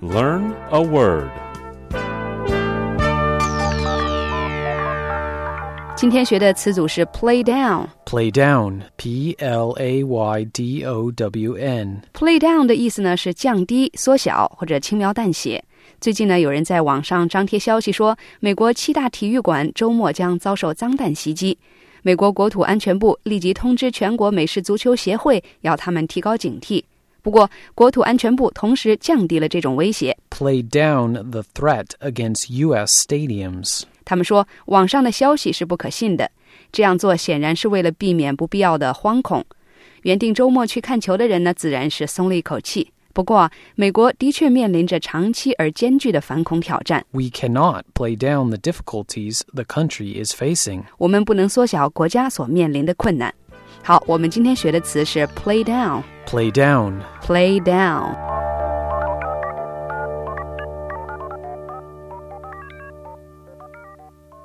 Learn a word. 今天学的词组是 play down. Play down, P-L-A-Y-D-O-W-N. Play down 的意思呢是降低、缩小或者轻描淡写。最近呢，有人在网上张贴消息说，美国7大体育馆周末将遭受脏弹袭击。美国国土安全部立即通知全国美式足球协会，要他们提高警惕。不过，国土安全部同时降低了这种威胁。 Play down the threat against U.S. stadiums. 他们说，网上的消息是不可信的，这样做显然是为了避免不必要的惶恐。原定周末去看球的人呢，自然是松了一口气。不过，美国的确面临着长期而艰巨的反恐挑战。 We cannot play down the difficulties the country is facing. 我们不能缩小国家所面临的困难。好，我们今天学的词是 play down. Play down. Play down.